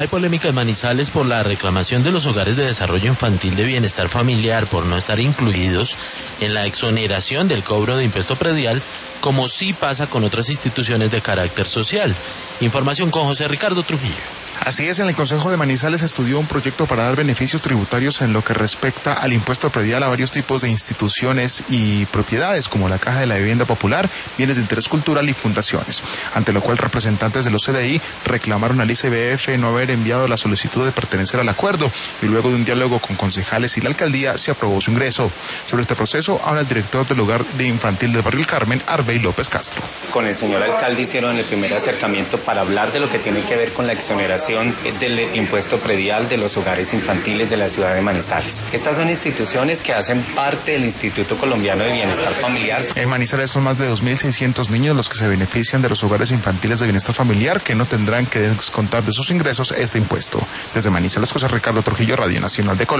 Hay polémica en Manizales por la reclamación de los hogares de desarrollo infantil de bienestar familiar por no estar incluidos en la exoneración del cobro de impuesto predial, como sí pasa con otras instituciones de carácter social. Información con José Ricardo Trujillo. Así es, en el Consejo de Manizales estudió un proyecto para dar beneficios tributarios en lo que respecta al impuesto predial a varios tipos de instituciones y propiedades, como la Caja de la Vivienda Popular, bienes de interés cultural y fundaciones. Ante lo cual, representantes de los CDI reclamaron al ICBF no haber enviado la solicitud de pertenecer al acuerdo, y luego de un diálogo con concejales y la alcaldía se aprobó su ingreso. Sobre este proceso habla el director del hogar de infantil del barrio El Carmen, Arbey López Castro. Con el señor alcalde hicieron el primer acercamiento para hablar de lo que tiene que ver con la exoneración del impuesto predial de los hogares infantiles de la ciudad de Manizales. Estas son instituciones que hacen parte del Instituto Colombiano de Bienestar Familiar. En Manizales son más de 2.600 niños los que se benefician de los hogares infantiles de bienestar familiar, que no tendrán que descontar de sus ingresos este impuesto. Desde Manizales, José Ricardo Trujillo, Radio Nacional de Colombia.